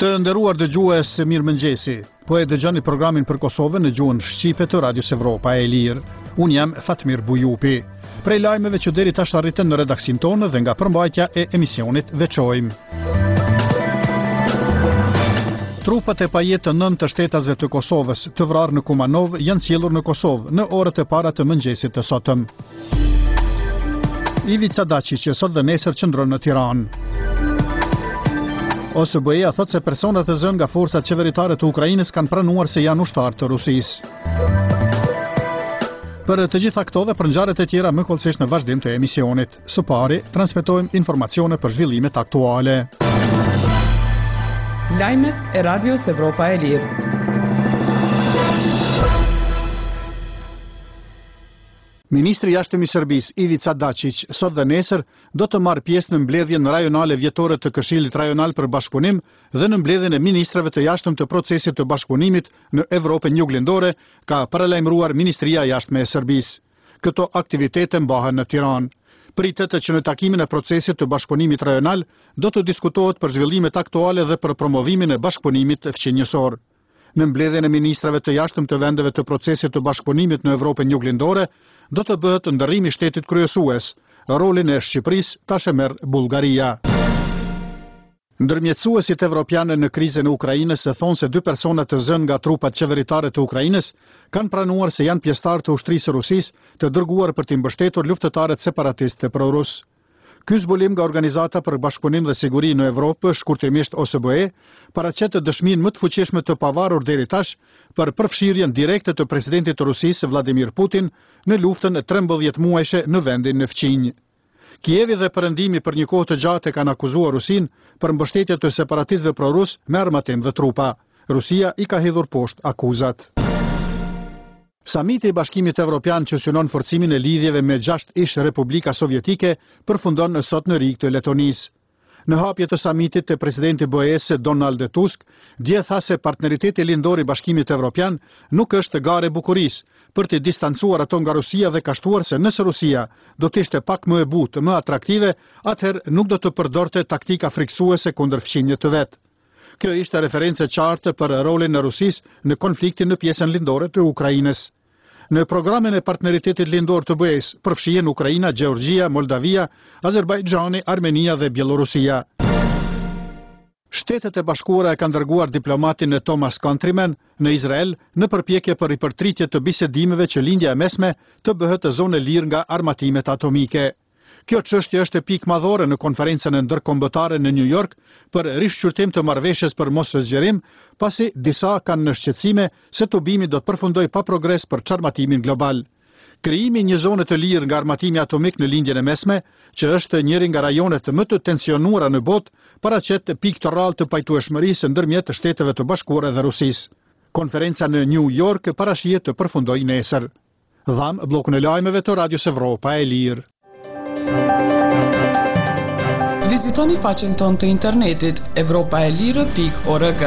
Të nderuar dëgjues, mirëmëngjesi. Po e dëgjoni programin për Kosovën në gjuhën shqipe të Radios Evropa e Lirë. Unë jam Fatmir Bujupi. Prej lajmeve që deri tash arritën në redaksin tonë dhe nga përmbajtja e emisionit veçojmë. Trupat e pajet të 9 të shtetasve të Kosovës të vrarë në Kumanov janë sjellur në Kosovë në orët e para të mëngjesit të sotëm. Ivica Dačić që sot dhe nesër qëndron në Tiranë. OSBE-ja thot se personat e zënë nga forcat qeveritare të Ukrainës kanë pranuar se janë ushtarë të Rusisë. Për të gjitha këto dhe për ngjarjet e tjera më kollësisht në vazhdim të emisionit. Së pari, transmetojmë informacione për zhvillimet aktuale. Lajmet e Radios Evropa e Lirë. Ministri i Jashtëm i Serbisë, Ivica Dačić, sot dhe nesër do të marrë pjesë në mbledhjen rajonale vjetore të Këshillit Rajonal për Bashkëpunim dhe në mbledhjen e ministrave të jashtëm të procesit të bashkëpunimit në Evropën Juglindore, ka paralajmëruar Ministria e Jashtme e Serbisë. Këto aktivitete mbahen në Tiranë. Pritet që në takimin e procesit të bashkëpunimit rajonal do të diskutohet për zhvillimet aktuale dhe për promovimin e bashkëpunimit fqinjësor. Në mbledhjen e ministrave të jashtëm të vendeve të procesit të bashkëpunimit në Evropën Juglindore do të bëhet ndërrimi i shtetit kryesues. Rolin e Shqipërisë tash e merr Bullgaria. Ndërmjetësuesit evropianë në krizën e Ukrainës e thonë se 2 persona të zënë nga trupat qeveritare të Ukrainës kanë pranuar se janë pjesëtarë të ushtrisë së Rusisë të dërguar për të mbështetur luftëtarët separatistë pro-rus. Ky zbulim nga Organizata për Bashkëpunim dhe Siguri në Evropë, shkurtimisht OSBE, paraqet dëshminë më të fuqishme të pavarur deri tash për përfshirjen direkte të presidentit të Rusisë Vladimir Putin në luftën e 13 muajshe në vendin në fqinj. Kievi dhe Perëndimi për një kohë të gjatë kanë akuzuar Rusinë për mbështetje të separatistëve pro-rus me armatim dhe trupa. Rusia i ka hedhur poshtë akuzat. Samiti i Bashkimit Evropian që synon forcimin e lidhjeve me 6 ish Republika Sovjetike përfundon sot në Rikë të Letonisë. Në hapje të samitit të presidenti BE-s Donald Tusk, dje tha se partneriteti lindor i Bashkimit Evropian nuk është gare bukurisë për të distancuar ato nga Rusia dhe ka shtuar se nëse Rusia do të ishte pak më e butë, më atraktive, atëherë nuk do të përdorte taktika friksuese kundër fqinjët të vet. Kjo ishte referencë qartë për rolin e Rusisë në konfliktin në pjesën lindore të Ukrainës. Në programin e partneritetit lindor të BE-s përfshihen Ukraina, Gjeorgjia, Moldavia, Azerbajxhani, Armenia dhe Bielorusia. Shtetet e Bashkuara e kanë dërguar diplomatin e Thomas Countryman në Izrael në përpjekje për ripërtritje të bisedimeve që lindja e mesme të bëhet zonë e lirë nga armatimet atomike. Kjo çështje është pikë madhore në konferencën e ndërkombëtare në New York për rishqyrtim të marrëveshjes për mosrëzgjerim, pasi disa kanë në shqetësime se tubimi do të përfundojë pa progres për çarmatimin global. Krijimi një zone të lirë nga armatimi atomik në lindjen e mesme, që është njëri nga rajonet më të tensionuara në botë, paraqet pikë të rrallë të pajtueshmërisë ndërmjet Shteteve të Bashkuara dhe Rusisë. Konferenca në New York parashihet të përfundojë nesër. Dham bllokun e lajmeve të Radios Evropa e Lirë. Vizitoni faqen tonë të internetit evropaelire.org.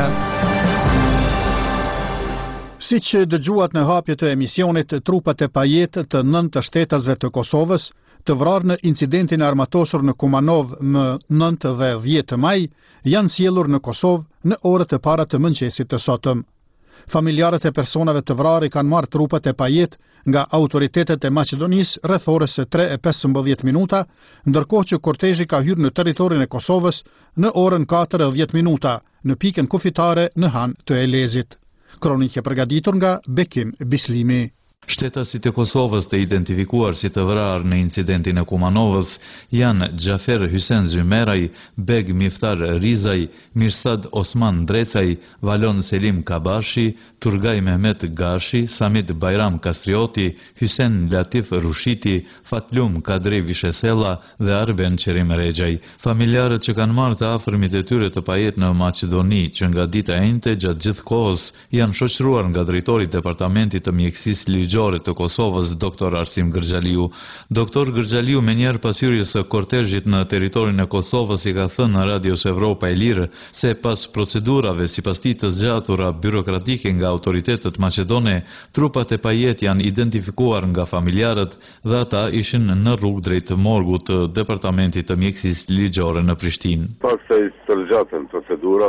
Siç dëgjuat në hapje të emisionit, trupat e pajet të 9 të shtetasve të Kosovës të vrarë në incidentin e armatosur në Kumanov më 9 dhe 10 maj janë sjellur në Kosovë në orët e para të mëngjesit të sotëm. Familjarët e personave të vrarë kanë marrë trupat e pajet nga autoritetet e Maqedonisë rreth orës 3:15 minuta, ndërkohë që kortezhi ka hyrë në territorin e Kosovës në orën 4:10 minuta në pikën kufitare në Han të Elezit. Kronikë e përgatitur nga Bekim Bislimi. Shtetasit e Kosovës të identifikuar si të vrarë në incidentin e Kumanovës janë Xhafer Hysen Zymeraj, Beg Miftar Rizaj, Mirsad Osman Drecaj, Valon Selim Kabashi, Turgaj Mehmet Gashi, Samit Bajram Kastrioti, Hysen Latif Rushiti, Fatlum Kadri Vishesela dhe Arben Qerim Regjaj. Familjarët që kanë marrë të afërmit e tyre të pajet në Maqedoni që nga dita e njëjtë gjatë gjithë kohës janë shoqëruar nga drejtori i Departamentit të Mjekësisë Ligjore të Kosovës, Dr. Arsim Gërgjaliu. Dr. Gërgjaliu me njerë pas hyrjes së kortezhit në territorin e Kosovës i ka thënë në Radios Evropa e Lirë se pas procedurave sipas tij të zgjatura birokratike nga autoritetet maqedone, trupat e pajet janë identifikuar nga familjarët dhe ata ishin në rrugë drejt morgut të Departamentit të Mjekësisë Ligjore në Prishtinë. Pas se i zgjatën procedurat,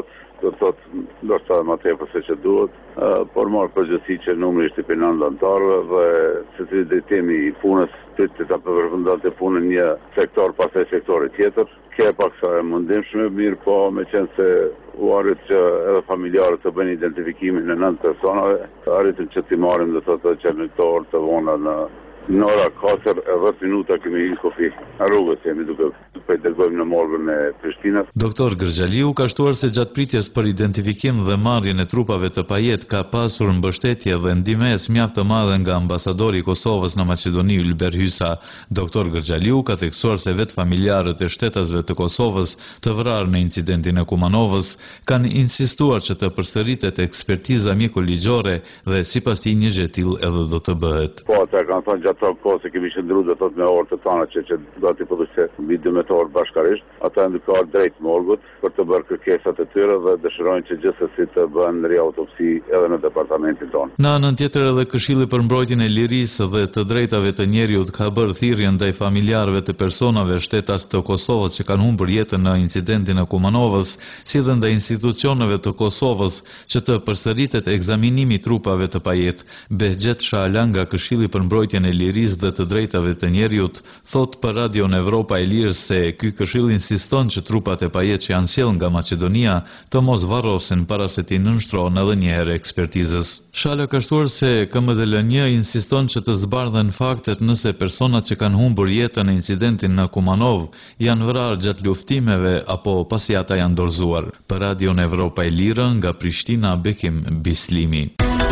do të thotë ndoshta më tepër se që duhet, por marr përgjegjësi që numri ishte për 9 anëtarëve dhe secili drejtimi i punës pritet ta përfundonte punën një sektor pas sektorit tjetër. Kjo paksa e mundimshme, mirë po me qenë se u arrit që edhe familjarët të bëjnë identifikimin e 9 personave, arritën që t'i marrim do të thotë qenëtor të vona në ora 4 e 10 minuta kemi hyrë kofi. Në rrugës jemi duke i dërgojmë në morgun e Prishtinës. Doktor Gërgjaliu ka shtuar se gjatë pritjes për identifikim dhe marrjen e trupave të pajet ka pasur mbështetje dhe ndihmës mjaft të madhe nga ambasadori i Kosovës në Maqedoni Ylber Hysa. Doktor Gërgjaliu ka theksuar se vetë familjarët e shtetasve të Kosovës të vrarë në incidentin e Kumanovës kanë insistuar që të përsëritet ekspertiza mjekoligjore dhe sipas tij një gjë e tillë edhe do të bëhet. Po ata kanë thënë gjatë kohës se kemi qëndruar do të thotë me orë të tona që do t'i përdisë mbi 12 orë bashkarisht. Ata ndërkohë drejt morgut për të bërë kërkesat e tyre dhe dëshirojnë që gjithsesi të bëhen riautopsi edhe në departamentin tonë. Në anën tjetër edhe Këshilli për mbrojtjen e lirisë dhe të drejtave të njerëzit ka bërë thirrje ndaj familjarëve të personave shtetas të Kosovës që kanë humbur jetën në incidentin e Kumanovës, si dhe ndaj institucioneve të Kosovës që të përsëritet ekzaminimi i trupave të pajet. Behgjet Shaala nga Këshilli për mbrojtjen e lirisë dhe të drejtave të njerëzit thot për Radion Evropa e Lirë se ky këshill insiston që trupat e pajet që janë sjellë nga Maqedonia të mos varrosen para se t'i nënshtrohen edhe një herë ekspertizës. Shaala ka shtuar se KMDL-një insiston që të zbardhen faktet nëse personat që kanë humbur jetën në incidentin në Kumanov janë vrarë gjatë luftimeve apo pasi ata janë dorëzuar. Për Radion Evropa e Lirë nga Prishtina, Bekim Bislimi.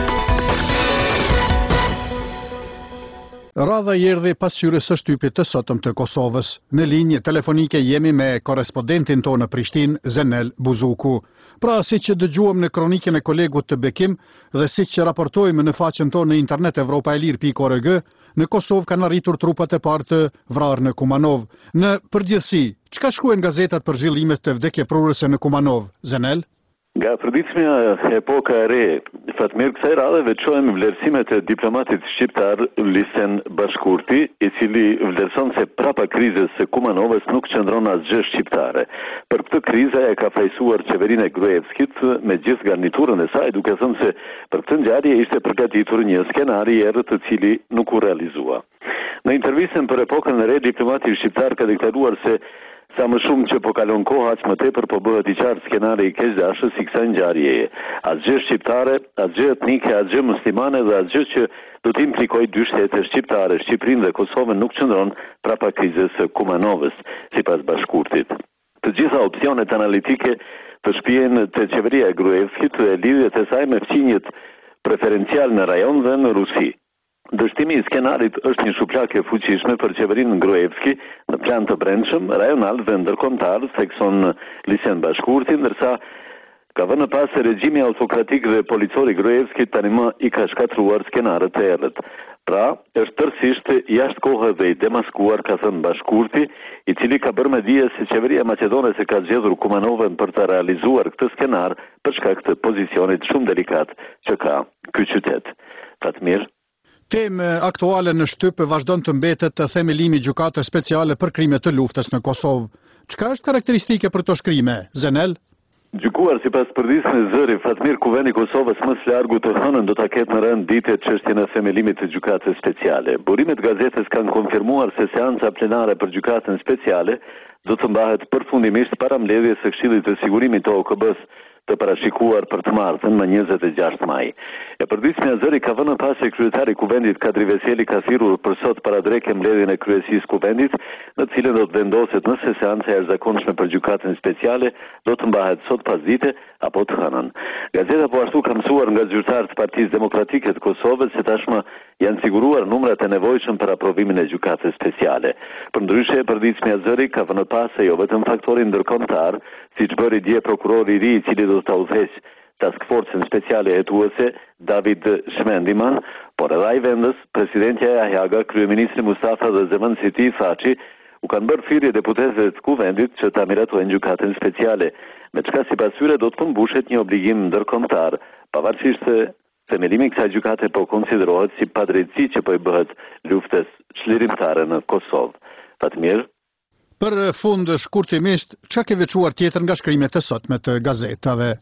Radha i erdhi pas hyrjes së shtypit të sotëm të Kosovës. Në linjë telefonike jemi me korespondentin tonë në Prishtinë, Zenel Buzuku. Pra, siç që dëgjuam në kronikën e kolegut të Bekim dhe siç që raportojmë në faqen tonë në internet evropaelir.org, në Kosovë kanë arritur trupat e parë të vrarë në Kumanov. Në përgjithësi, çka shkruajnë gazetat për zhvillimet të vdekjeprurëse në Kumanov, Zenel? Nga përditshmja epoka e re, Fatmir, kësaj radhe veçojmë vlerësimet e diplomatit shqiptar Lisen Bashkurti, i cili vlerëson se prapa krizës së Kumanovës nuk qëndron asgjë shqiptare. Për këtë krizë e ka fajsuar qeverinë e Gruevskit me gjithë garniturën e saj, duke thënë se për këtë ngjarje ishte përgatitur një skenar i errët të cili nuk u realizua. Në intervistën për epokën e re, diplomati shqiptar ka deklaruar se sa më shumë që po kalon koha, aq më tepër po bëhet i qartë skenari i keqdashës si kësaj ngjarjeje. Asgjë shqiptare, asgjë etnike, asgjë muslimane dhe asgjë që do të implikojë dy shtete shqiptare, Shqipërinë dhe Kosovën, nuk qëndron prapa krizës së Kumanovës, sipas Bashkurtit. Të gjitha opsionet analitike të shpihen te qeveria e Gruevskit dhe lidhjet e saj me fqinjet preferencial në rajon dhe në Rusi. Dështimi i skenarit është një shuplak e fuqishme për qeverinë Gruevski në plan të brendshëm, rajonal dhe ndërkombëtar, thekson Lisen Bashkurti, ndërsa ka vënë pas se regjimi autokratik dhe policori Gruevski tani më i ka shkatruar skenarët e errët. Pra, është tërësisht jashtë kohë dhe i demaskuar, ka thënë Bashkurti, i cili ka bërë me dije se qeveria maqedonese ka zgjedhur Kumanovën për të realizuar këtë skenar për shkak të pozicionit shumë delikat që ka ky qytet. Fatmir. Temë aktuale në shtyp vazhdon të mbetet të themelimi gjykate speciale për krime të luftës në Kosovë. Çka është karakteristike për to shkrime, Zenel? Gjykuar sipas përdisjes në zëri, Fatmir, Kuvendi i Kosovës më së largu të hënën do ta ketë në rënd ditët çështjen e themelimit të gjykatës speciale. Burimet gazetës kanë konfirmuar se seanca plenare për gjykatën speciale do të mbahet përfundimisht para mbledhjes së Këshillit të Sigurimit të OKB-s të parashikuar për të martën më 26 maj. E përditshmja zëri ka vënë pas se kryetari i Kuvendit Kadri Veseli ka thirrur për sot paradreke mbledhjen e kryesisë Kuvendit, në të cilën do të vendoset nëse seanca e jashtëzakonshme për gjykatën speciale do të mbahet sot pasdite apo të hënën. Gazeta po ashtu ka mësuar nga zyrtarët të Partisë Demokratike të Kosovës se tashmë janë siguruar numrat e nevojshëm për aprovimin e gjykatës speciale. Përndryshe, e përditshmja zëri ka vënë pas se jo vetëm faktorin ndërkombëtar, siç bëri dje prokurori i ri i cili do të udhëheqë task forcën speciale hetuese David Shmendiman, por edhe ai vendës, presidentja Yahya Aga, kryeministri Mustafa dhe zëvendësi i tij Thaçi u kanë bërë thirrje deputetëve të Kuvendit që ta miratojnë gjykatën speciale, me çka sipas tyre do të përmbushet një obligim ndërkombëtar, pavarësisht se themelimi i kësaj gjykate po konsiderohet si padrejtësi që po i bëhet luftës çlirimtare në Kosovë. Fatmir. Për fund shkurtimisht, çka ke veçuar tjetër nga shkrimet e sotme të gazetave?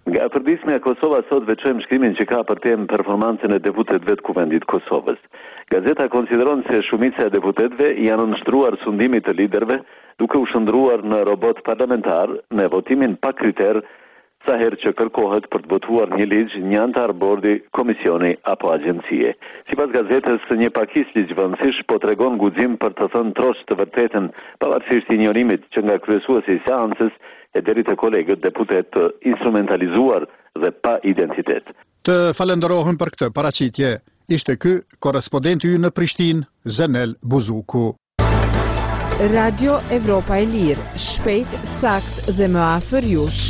Nga përdismja Kosova sot veçojmë shkrimin që ka për temë performancën e deputetëve të Kuvendit Kosovës. Gazeta konsideron se shumica e deputetëve janë nënshtruar sundimit të liderëve, duke u shndruar në robot parlamentar me votimin pa kriter, sa herë që kërkohet për të votuar një ligj një antar bordi, komisioni apo agjencie. Sipas gazetës, një pakisë ligjvënësish po tregon guxim për të thënë trosh të vërtetën, pavarësisht injorimit që nga kryesuesi i seancës e deri te kolegët deputet të instrumentalizuar dhe pa identitet. Të falenderohem për këtë paraqitje. Ishte ky korrespondenti ynë në Prishtinë, Zenel Buzuku. Radio Evropa e Lirë, shpejt, sakt dhe më afër jush.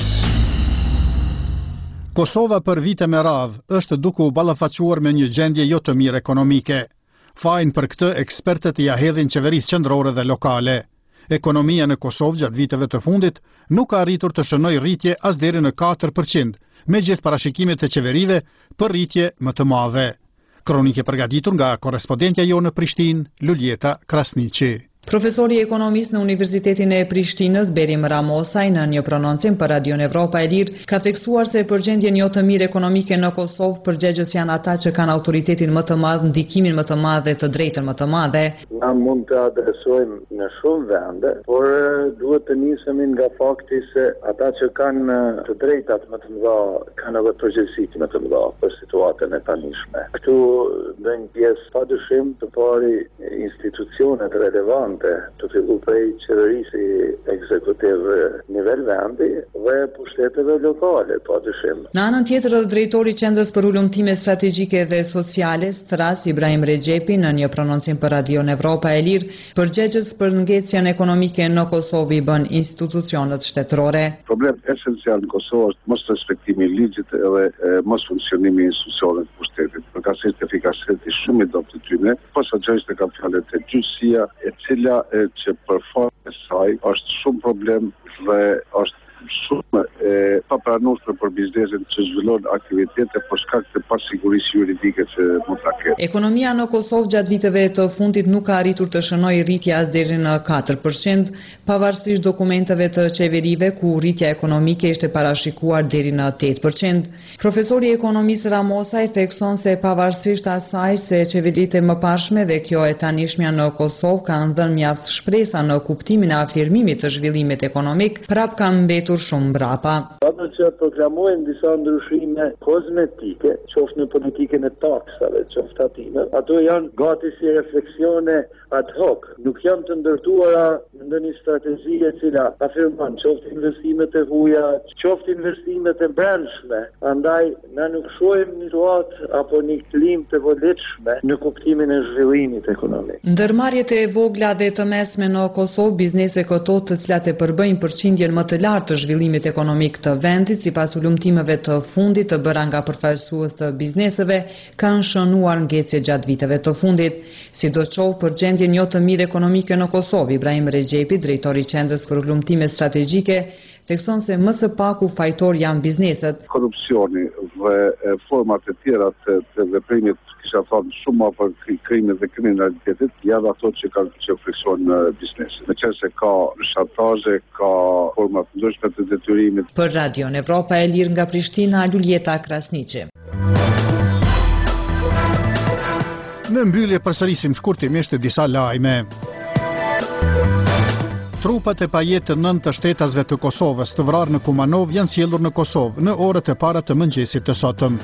Kosova për vite me radhë është duke u ballafaquar me një gjendje jo të mirë ekonomike. Fajin për këtë ekspertët ja hedhin qeverisë qendrore dhe lokale. Ekonomia në Kosovë gjatë viteve të fundit nuk ka arritur të shënojë rritje as deri në 4%, me gjithë parashikimet e qeverive për rritje më të madhe. Kronike përgatitur nga korrespondentja jo në Prishtinë, Luljeta Krasniqi. Profesori ekonomist në Universitetin e Prishtinës, Berim Ramosaj, në një prononcim për Radion Evropa e Lirë, ka theksuar se për gjendjen jo të mirë ekonomike në Kosovë, përgjegjës janë ata që kanë autoritetin më të madh, ndikimin më të madh dhe të drejtën më të madhe. Na mund të adresojmë në shumë vende, por duhet të nisemi nga fakti se ata që kanë të drejtat më të mëdha kanë edhe përgjegjësitë më të mëdha për situatën e tanishme. Këtu bëjnë pjesë padyshim të pari institucionet relevante të fillu prej qeverisë ekzekutiv nivel vendi dhe pushteteve lokale, padyshim. Në anën tjetër, drejtori i Qendrës për Ulëmtime Strategjike dhe Sociale, Stras Ibrahim Rexhepi, në një prononcim për Radion Evropa e Lirë, përgjegjës për ngecjen ekonomike në Kosovë i bën institucionet shtetërore. Problem esencial në Kosovë është mos respektimi i ligjit edhe mos funksionimi i institucioneve të pushtetit. Përkatësisht efikasiteti shumë i dobët të tyre, posaçërisht e kanë fjalët e gjyqësia, e cila që për fat e saj është shumë problem dhe është shumë papranueshme për biznesin që zhvillon aktivitete për shkak të pasigurisë juridike që mund ta ketë. Ekonomia në Kosovë gjatë viteve të fundit nuk ka arritur të shënojë rritje as deri në 4%, pavarësisht dokumenteve të qeverive ku rritja ekonomike ishte parashikuar deri në 8%. Profesori ekonomist Ramosaj thekson se pavarësisht asaj se qeveritë e mëparshme dhe kjo e tanishmja në Kosovë kanë dhënë mjaft shpresa në kuptimin e afirmimit të zhvillimit ekonomik, prap kanë mbetur shumë mbrapa. Ato që proklamojnë disa ndryshime kozmetike, qoftë në politikën e taksave, qoftë tatime, ato janë gati si refleksione ad hoc, nuk janë të ndërtuara në ndonjë strategji e cila afirmon qoftë investimet e huaja, qoftë investimet e brendshme. Andaj na nuk shohim një situatë apo një klim të volitshme në kuptimin e zhvillimit ekonomik. Ndërmarrjet e vogla dhe të mesme në Kosovë, biznese këto të cilat e përbëjnë përqindjen më të lartë të zhvillimit ekonomik të vendit, sipas ulëmtimeve të fundit të bëra nga përfaqësues të bizneseve, kanë shënuar ngecje gjatë viteve të fundit. Sidoqoftë për gjendjen jo të mirë ekonomike në Kosovë, Ibrahim Rexhepi, drejtori i Qendrës për Ulëmtime Strategjike, thekson se më së paku fajtor janë bizneset. Korrupsioni dhe format e tjera të veprimit, kisha thënë shumë më për krimin dhe kriminalitetit, janë ato që kanë frikson në biznesin. Me qenë se ka shantazhe, ka forma të ndryshme të detyrimit. Për Radion Evropa e Lirë nga Prishtina, Luljeta Krasniqi. Në mbyllje përsërisim shkurtimisht disa lajme. Trupat e pajet të 9 të shtetasve të Kosovës të vrarë në Kumanov janë sjellur në Kosovë në orët e para të mëngjesit të sotëm.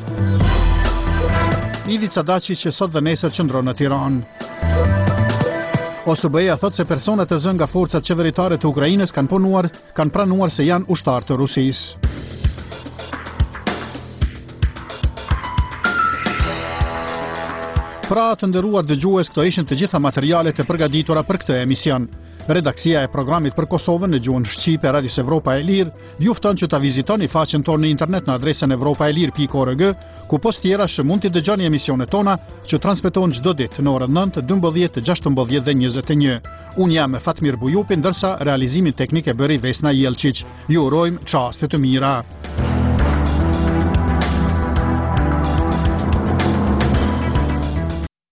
Ivica Daci që sot dhe nesër qëndron në Tiranë. OSBE-ja thot se personat e zënë nga forcat qeveritare të Ukrainës kanë pranuar se janë ushtarë të Rusisë. Pra të nderuar dëgjues, këto ishin të gjitha materialet e përgatitura për këtë emision. Redaksia e programit për Kosovën në gjuhën shqipe Radios Evropa e Lirë ju fton që ta vizitoni faqen tonë në internet në adresën evropaelir.org, ku post tjera mund t'i dëgjoni emisionet tona që transmetohen çdo ditë në orën 9, 12, 16 dhe 21. Unë jam Fatmir Bujupi, ndërsa realizimin teknik e bëri Vesna Jelčić. Ju urojmë çaste të mira.